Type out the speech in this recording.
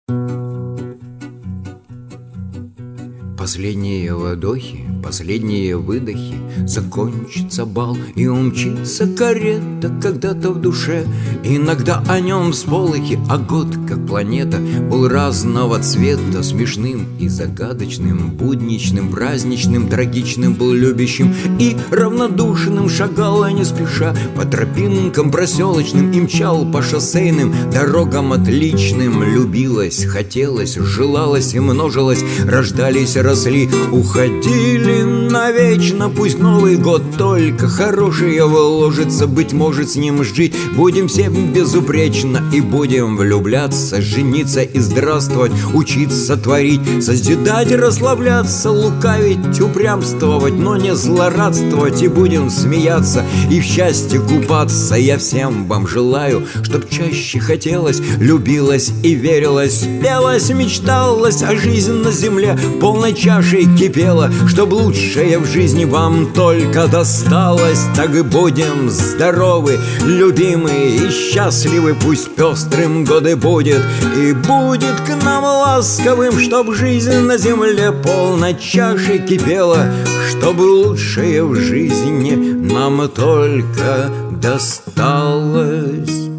Последние вдохи, последние выдохи, закончится бал, и умчится карета когда-то в душе. Иногда о нем всполохи, а год, как планета, был разного цвета, смешным и загадочным, будничным, праздничным, трагичным, был любящим и равнодушным. Шагала не спеша по тропинкам проселочным и мчал по шоссейным дорогам отличным. Любилась, хотелось, желалось и множилось, рождались, росли, уходили навечно. Пусть Новый год только хорошее вложится, быть может, с ним жить будем все безупречно, и будем влюбляться, жениться и здравствовать, учиться творить, созидать, расслабляться, лукавить, упрямствовать, но не злорадствовать, и будем смеяться и в счастье купаться. Я всем вам желаю, чтоб чаще хотелось, любилось и верилось, пелось, мечталось, а жизнь на земле полной чашей кипела, чтоб лучшее в жизни вам только досталось. Так и будем здоровы, любимы и счастливы, пусть пестрым годы будет, и будет к нам ласковым, чтоб жизнь на земле полной чашей кипела, чтобы лучшее в жизни нам только досталось.